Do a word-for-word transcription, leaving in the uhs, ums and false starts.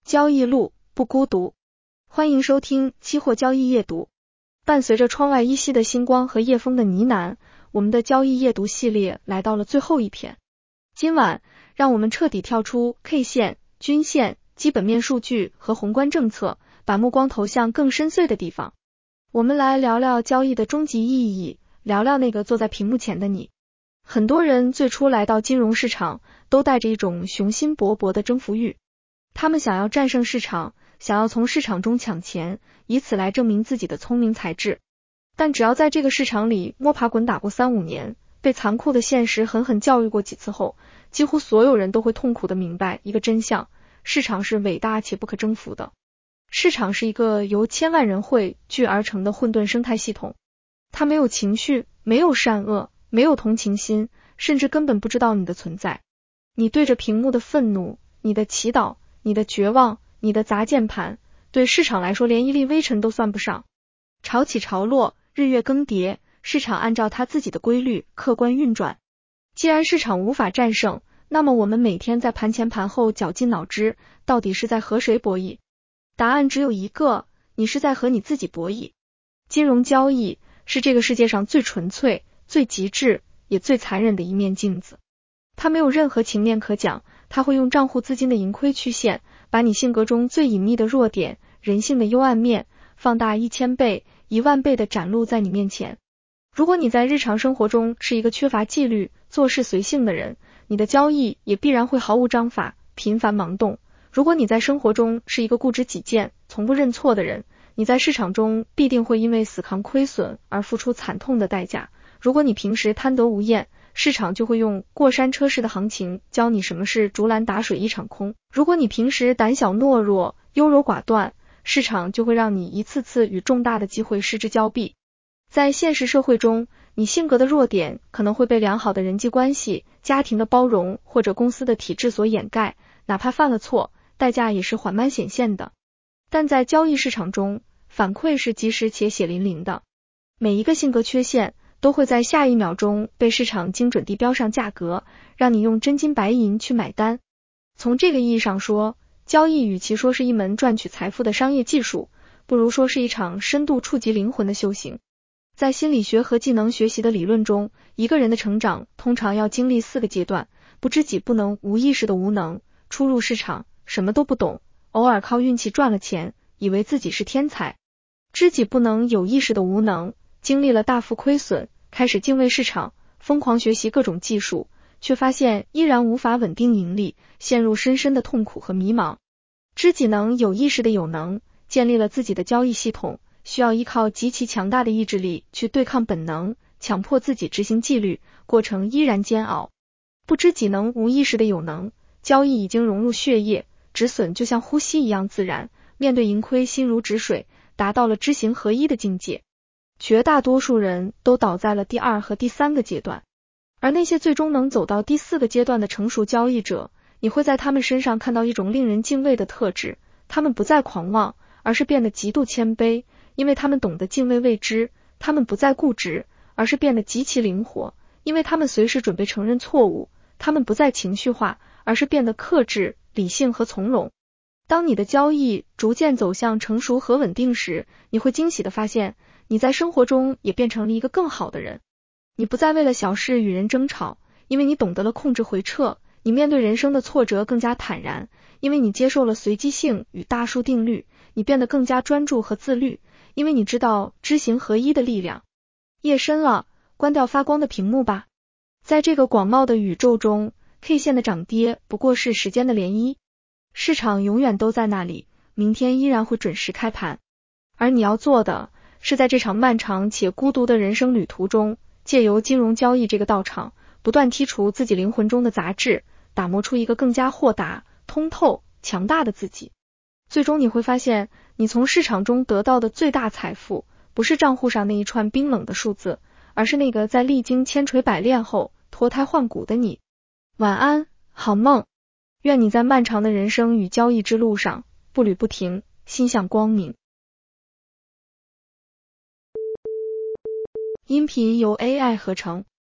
交易路不孤独，欢迎收听期货交易夜读。伴随着窗外依稀的星光和夜风的呢喃，我们的交易夜读系列来到了最后一篇。今晚让我们彻底跳出 K 线、均线、基本面数据和宏观政策，把目光投向更深邃的地方。我们来聊聊交易的终极意义，聊聊那个坐在屏幕前的你。很多人最初来到金融市场，都带着一种雄心勃勃的征服欲。他们想要战胜市场，想要从市场中抢钱，以此来证明自己的聪明才智。但只要在这个市场里摸爬滚打过三五年，被残酷的现实狠狠教育过几次后，几乎所有人都会痛苦地明白一个真相：市场是伟大且不可征服的。市场是一个由千万人汇聚而成的混沌生态系统，它没有情绪，没有善恶，没有同情心，甚至根本不知道你的存在。你对着屏幕的愤怒，你的祈祷，你的绝望，你的砸键盘，对市场来说连一粒微尘都算不上。潮起潮落，日月更迭，市场按照它自己的规律客观运转。既然市场无法战胜，那么我们每天在盘前盘后绞尽脑汁，到底是在和谁博弈？答案只有一个，你是在和你自己博弈。金融交易是这个世界上最纯粹、最极致也最残忍的一面镜子。它没有任何情面可讲，它会用账户资金的盈亏曲线，把你性格中最隐秘的弱点、人性的幽暗面，放大一千倍、一万倍的展露在你面前。如果你在日常生活中是一个缺乏纪律、做事随性的人，你的交易也必然会毫无章法、频繁盲动。如果你在生活中是一个固执己见、从不认错的人，你在市场中必定会因为死扛亏损而付出惨痛的代价。如果你平时贪得无厌，市场就会用过山车式的行情教你什么是竹篮打水一场空。如果你平时胆小懦弱、优柔寡断，市场就会让你一次次与重大的机会失之交臂。在现实社会中，你性格的弱点可能会被良好的人际关系、家庭的包容或者公司的体制所掩盖，哪怕犯了错，代价也是缓慢显现的。但在交易市场中，反馈是及时且血淋淋的。每一个性格缺陷都会在下一秒钟被市场精准地标上价格，让你用真金白银去买单。从这个意义上说，交易与其说是一门赚取财富的商业技术，不如说是一场深度触及灵魂的修行。在心理学和技能学习的理论中，一个人的成长通常要经历四个阶段：不知己不能，无意识的无能，初入市场，什么都不懂，偶尔靠运气赚了钱，以为自己是天才；知己不能，有意识的无能，经历了大幅亏损，开始敬畏市场，疯狂学习各种技术，却发现依然无法稳定盈利，陷入深深的痛苦和迷茫。知己能，有意识的有能，建立了自己的交易系统，需要依靠极其强大的意志力去对抗本能，强迫自己执行纪律，过程依然煎熬。不知己能，无意识的有能，交易已经融入血液，止损就像呼吸一样自然，面对盈亏心如止水，达到了知行合一的境界。绝大多数人都倒在了第二和第三个阶段，而那些最终能走到第四个阶段的成熟交易者，你会在他们身上看到一种令人敬畏的特质，他们不再狂妄，而是变得极度谦卑，因为他们懂得敬畏未知；他们不再固执，而是变得极其灵活，因为他们随时准备承认错误；他们不再情绪化，而是变得克制、理性和从容。当你的交易逐渐走向成熟和稳定时，你会惊喜地发现，你在生活中也变成了一个更好的人。你不再为了小事与人争吵，因为你懂得了控制回撤；你面对人生的挫折更加坦然，因为你接受了随机性与大数定律；你变得更加专注和自律，因为你知道知行合一的力量。夜深了，关掉发光的屏幕吧。在这个广袤的宇宙中， K 线的涨跌不过是时间的涟漪，市场永远都在那里，明天依然会准时开盘。而你要做的是在这场漫长且孤独的人生旅途中，借由金融交易这个道场，不断剔除自己灵魂中的杂质，打磨出一个更加豁达、通透、强大的自己。最终你会发现，你从市场中得到的最大财富，不是账户上那一串冰冷的数字，而是那个在历经千锤百炼后脱胎换骨的你。晚安，好梦。愿你在漫长的人生与交易之路上步履不停，心向光明。音频由 A I 合成。